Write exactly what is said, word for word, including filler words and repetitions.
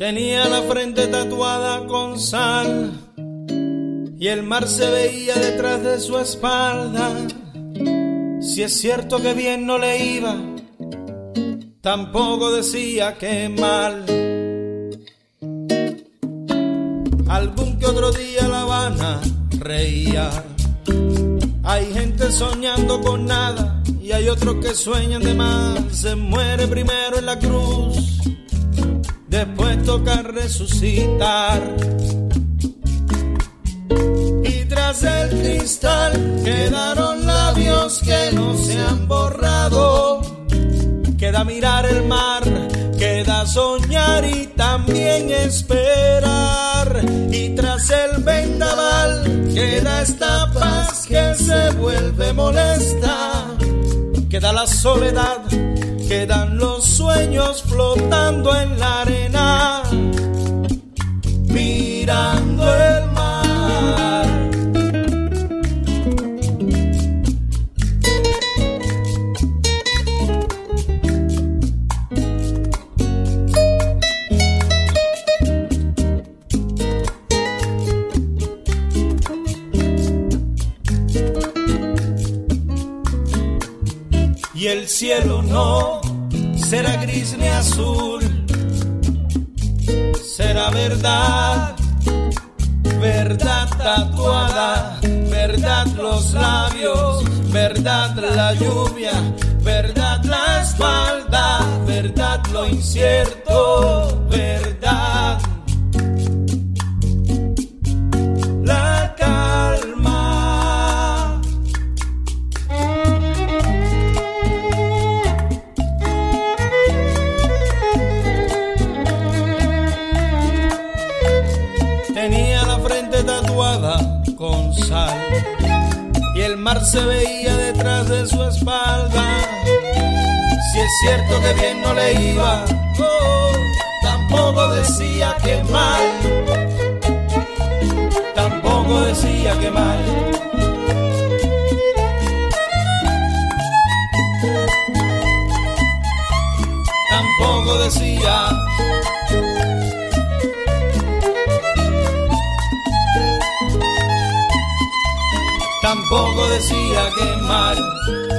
Tenía la frente tatuada con sal y el mar se veía detrás de su espalda. Si es cierto que bien no le iba, tampoco decía que mal. Algún que otro día La Habana reía. Hay gente soñando con nada y hay otros que sueñan de más. Se muere primero en la cruz, después toca resucitar. Y tras el cristal quedaron labios que no se han borrado. Queda mirar el mar, queda soñar y también esperar. Y tras el vendaval queda esta paz que se vuelve molesta. Queda la soledad, quedan los sueños flotando en la arena, mirando el mar. Y el cielo no será gris ni azul, será verdad, verdad tatuada, verdad los labios, verdad la lluvia, verdad la espalda, verdad lo incierto, verdad la calma. Tenía la frente tatuada con sal y el mar se veía detrás de su espalda. Si es cierto que bien no le iba, oh, tampoco decía que mal, tampoco decía que mal. Tampoco decía tampoco decía que mal.